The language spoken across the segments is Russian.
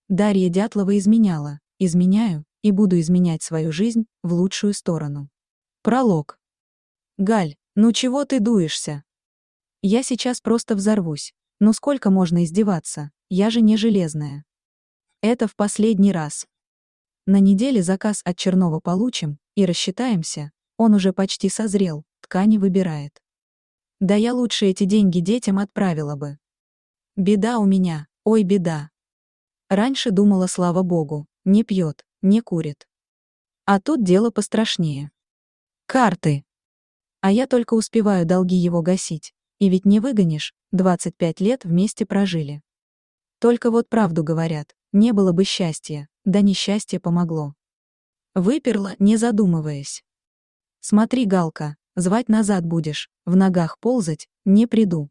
Дарья Дятлова изменяла, изменяю и буду изменять свою жизнь в лучшую сторону. Пролог. Галь, ну чего ты дуешься? Я сейчас просто взорвусь. Ну сколько можно издеваться? Я же не железная. Это в последний раз. На неделе заказ от Чернова получим и рассчитаемся. Он уже почти созрел, ткани выбирает. Да я лучше эти деньги детям отправила бы. Беда у меня, ой, беда. Раньше думала, слава богу, не пьет, не курит. А тут дело пострашнее. Карты. А я только успеваю долги его гасить. И ведь не выгонишь, 25 лет вместе прожили. Только вот правду говорят, не было бы счастья, да несчастье помогло. Выперла, не задумываясь. Смотри, Галка, звать назад будешь, в ногах ползать, не приду.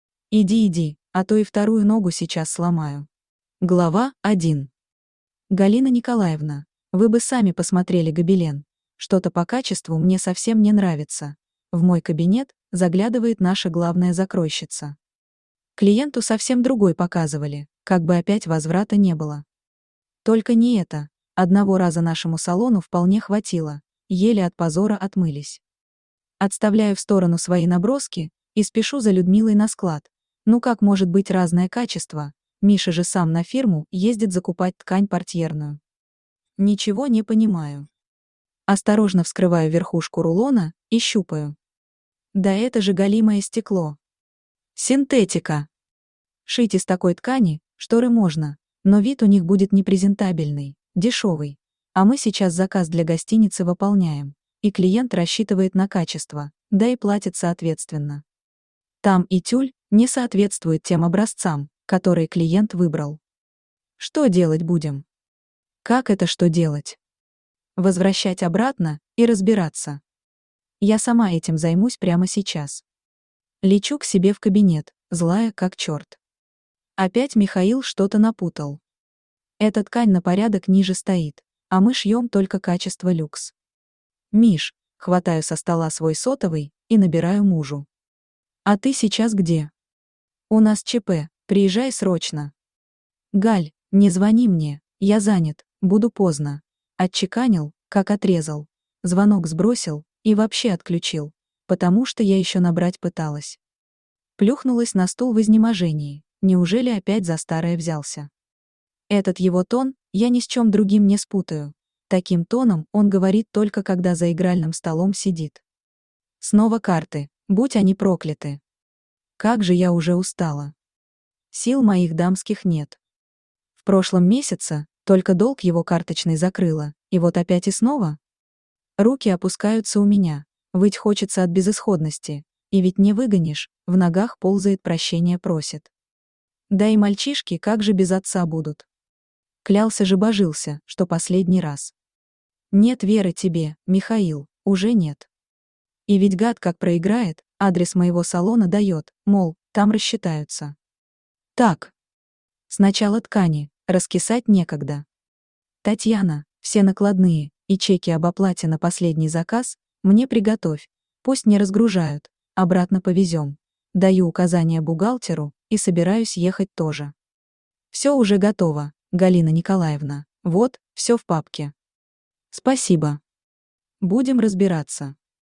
Иди, а то и вторую ногу сейчас сломаю. Глава 1. Галина Николаевна, вы бы сами посмотрели гобелен. Что-то по качеству мне совсем не нравится. В мой кабинет заглядывает наша главная закройщица. Клиенту совсем другой показывали, как бы опять возврата не было. Только не это. Одного раза нашему салону вполне хватило, еле от позора отмылись. Отставляю в сторону свои наброски и спешу за Людмилой на склад. Ну как может быть разное качество? Миша же сам на фирму ездит закупать ткань портьерную. Ничего не понимаю. Осторожно вскрываю верхушку рулона и щупаю. Да это же галимое стекло. Синтетика. Шить из такой ткани шторы можно, но вид у них будет непрезентабельный, дешевый. А мы сейчас заказ для гостиницы выполняем, и клиент рассчитывает на качество, да и платит соответственно. Там и тюль не соответствует тем образцам, которые клиент выбрал. Что делать будем? Как это что делать? Возвращать обратно и разбираться. Я сама этим займусь прямо сейчас. Лечу к себе в кабинет, злая как черт. Опять Михаил что-то напутал. Эта ткань на порядок ниже стоит, а мы шьем только качество люкс. Миш, хватаю со стола свой сотовый и набираю мужу. А ты сейчас где? У нас ЧП, приезжай срочно. Галь, не звони мне, я занят, буду поздно. Отчеканил, как отрезал. Звонок сбросил и вообще отключил, потому что я еще набрать пыталась. Плюхнулась на стул в изнеможении. Неужели опять за старое взялся? Этот его тон я ни с чем другим не спутаю. Таким тоном он говорит только когда за игральным столом сидит. Снова карты, будь они прокляты. Как же я уже устала. Сил моих дамских нет. В прошлом месяце только долг его карточный закрыла, и вот опять и снова? Руки опускаются у меня, выть хочется от безысходности, и ведь не выгонишь, в ногах ползает, прощения просит. Да и мальчишки как же без отца будут? Клялся же божился, что последний раз. Нет веры тебе, Михаил, уже нет. И ведь гад как проиграет, адрес моего салона дает, мол, там рассчитаются. Так. Сначала ткани, раскисать некогда. Татьяна, все накладные и чеки об оплате на последний заказ мне приготовь, пусть не разгружают, обратно повезем. Даю указания бухгалтеру и собираюсь ехать тоже. Все уже готово, Галина Николаевна, вот, все в папке. Спасибо. Будем разбираться.